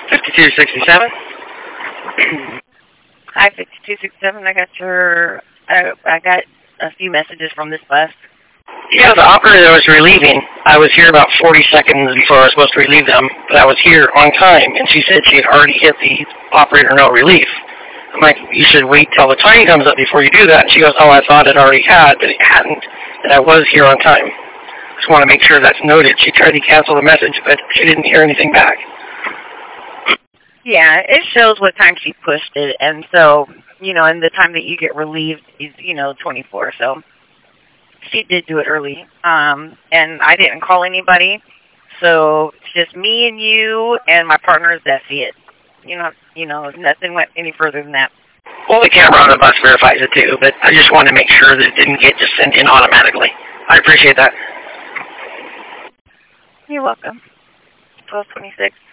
5267. Hi, 5267. I got a few messages from this bus. Yeah, the operator was relieving. I was here about 40 seconds before I was supposed to relieve them, but I was here on time, and she said she had already hit the operator no relief. I'm like, you should wait till the time comes up before you do that. And she goes, oh, I thought it already had, but it hadn't, and I was here on time. Just want to make sure that's noted. She tried to cancel the message, but she didn't hear anything back. Yeah, it shows what time she pushed it, and so, and the time that you get relieved is, 24, so she did do it early, and I didn't call anybody, so it's just me and you and my partner, that's it. Nothing went any further than that. Well, the camera on the bus verifies it too, but I just wanted to make sure that it didn't get just sent in automatically. I appreciate that. You're welcome. 1226.